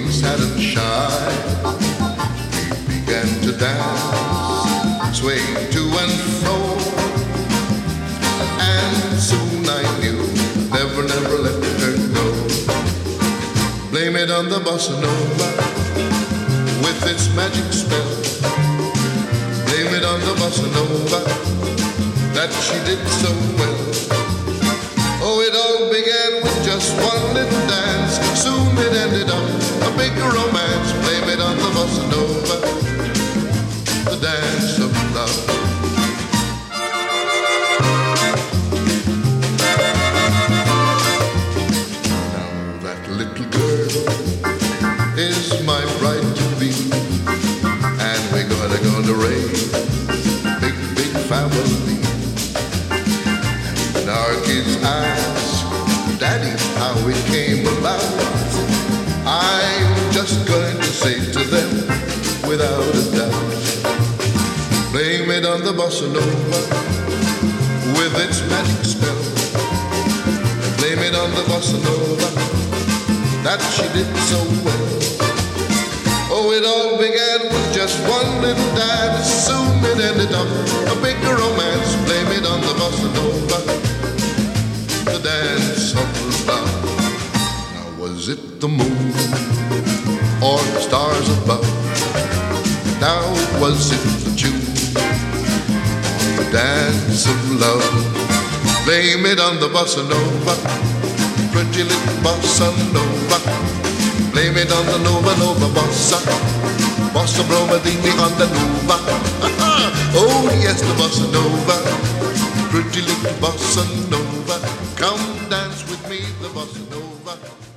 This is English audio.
sad and shy, we began to dance, swaying to and fro. And soon I knew, never, never let her go. Blame it on the bossa nova, with its magic spell. Blame it on the bossa nova, that she did so well. Oh, it all began with just one little dance. Soon it ended up a big romance. Blame it on the bossa nova, the dance of love. Now that little girl is my bride to be, and we're gonna raise big, big family. And our kids ask, Daddy, how it came about. I'm just going to say to them, without a doubt, blame it on the bossa nova, with its magic spell. Blame it on the bossa nova, that she did so well. Oh, it all began with just one little dance. Soon it ended up a big romance. Blame it on the bossa nova, the dance of love. Now was it the moon or the stars above? Now was it the tune or the dance of love? Blame it on the bossa nova, pretty little bossa nova. Blame it on the nova, nova bossa, bossa bromadini on the nova. Oh yes, the bossa nova, pretty little bossa nova. Come dance with me, the bossa nova.